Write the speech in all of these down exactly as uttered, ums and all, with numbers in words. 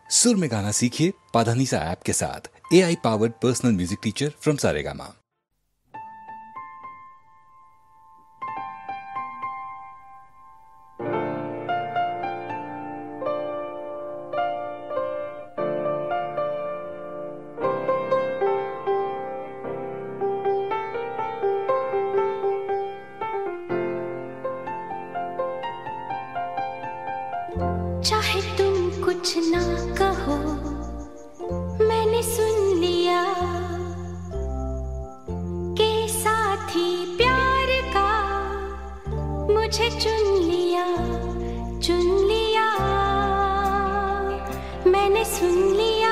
सुर में गाना सीखिए पाधानीसा ऐप के साथ। A I powered personal music teacher from Saregama. चाहे तुम कुछ ना कहो, मैंने सुन लिया के साथी प्यार का मुझे चुन लिया, चुन लिया, मैंने सुन लिया।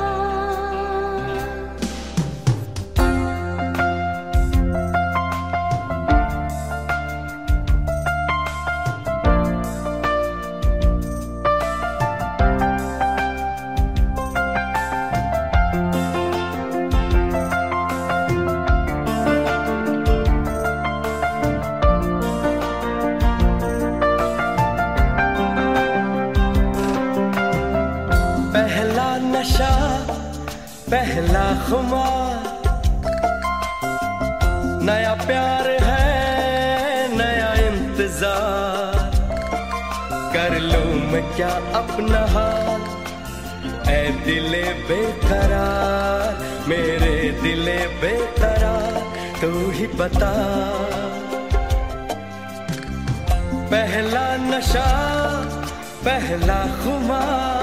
नशा पहला खुमार, नया प्यार है नया इंतजार, कर लूं मैं क्या अपना हाल, ऐ दिले बेकरार, मेरे दिले बेकरार, तू ही बता। पहला नशा पहला खुमार,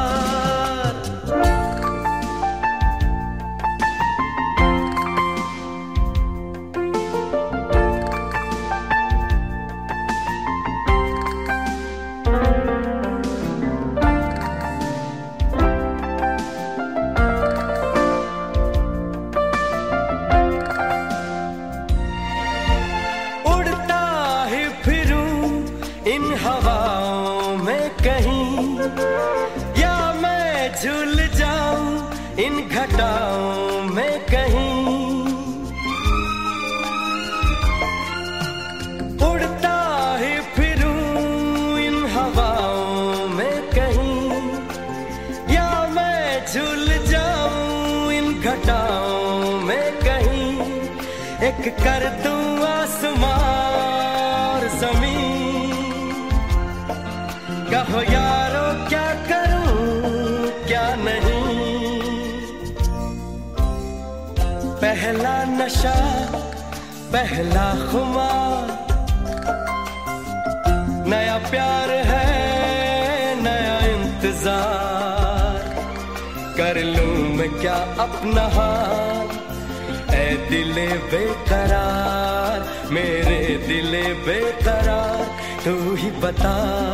इन हवाओं में कहीं, या मैं झूल जाऊं इन घटाओं में कहीं, उड़ता ही फिरूं इन हवाओं में कहीं, या मैं झूल जाऊं इन घटाओं में कहीं, एक कर दूं आसमां और ज़मीन, कहो यारो क्या करूं क्या नहीं। पहला नशा पहला खुमार, नया प्यार है नया इंतजार, कर लूं मैं क्या अपना हाल, ऐ दिले बेकरार, मेरे दिले बेकरार, तू ही बता।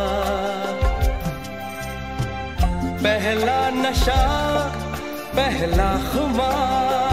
पहला नशा पहला खुमार,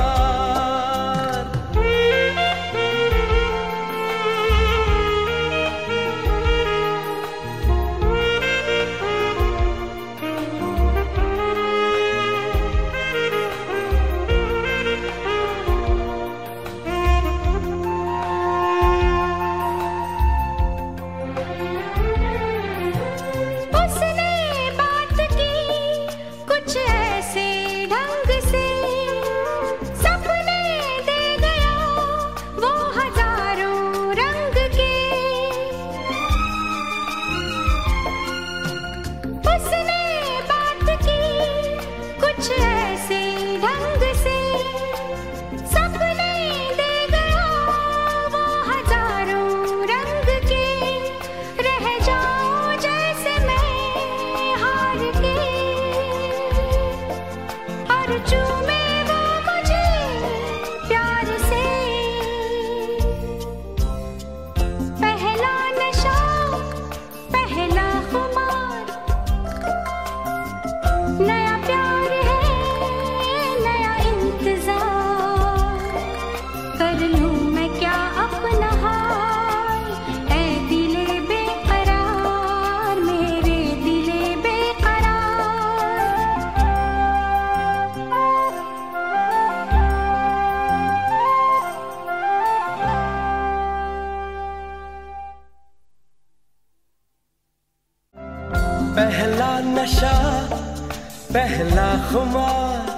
पहला नशा पहला खुमार